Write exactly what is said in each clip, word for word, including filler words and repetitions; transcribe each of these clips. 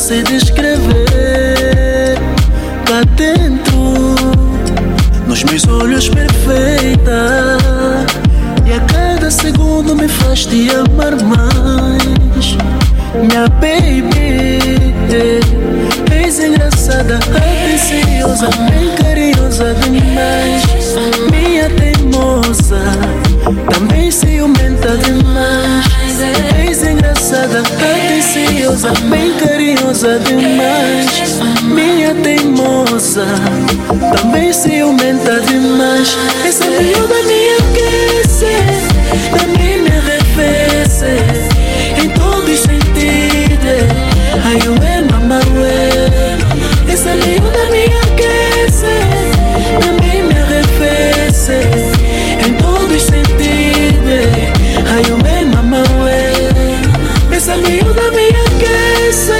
sei descrever. Cá dentro, nos meus olhos perfeita, e a cada segundo me faz te amar mais. Minha baby, és engraçada, atenciosa, bem carinhosa demais. Minha teimosa, também ciumenta demais. És engraçada, atenciosa, bem carinhosa demais. Minha teimosa, também ciumenta demais. Essa miúda me aquece, também me arrefece em todos os sentidos. Ai, eu é mamarué. Essa miúda me aquece, também me arrefece em todos os sentidos. Ai, eu é mamarué. Essa miúda me aquece.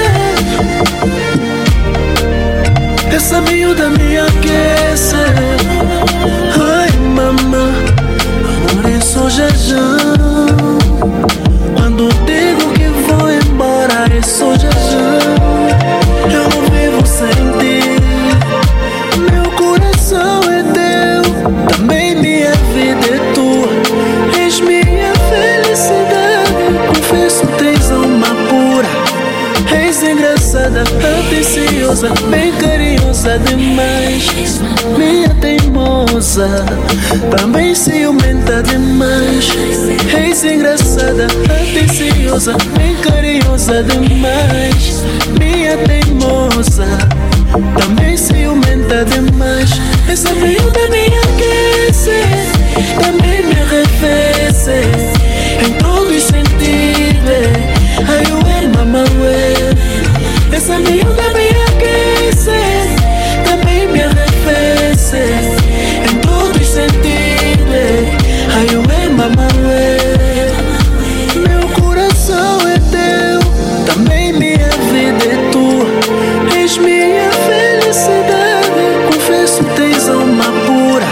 Essa miúda me aquece. Ai, mamã, amor é só já já. Quando digo que vou embora é só já já. Eu não vivo sem ti. Meu coração é teu, também minha vida é tua. És minha felicidade, confesso tens alma pura. És engraçada, atenciosa, bem carinhosa demais. Minha teimosa, também ciumenta demais. És engraçada, atenciosa, bem carinhosa demais. Minha teimosa, também ciumenta demais. Essa miúda me aquece, também me arrefece em todos os sentidos. Ai, eu é mamarué. Essa miúda me aquece, também me arrefece em todos os sentidos. Ai, eu é mamarué. Meu coração é teu, também minha vida é tua. És minha felicidade, confesso tens alma pura.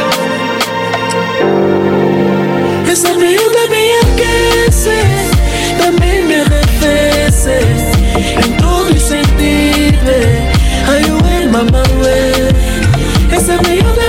Essa miúda me aquece, também me arrefece em todos os sentidos. Ai, eu é mamarué. Essa miúda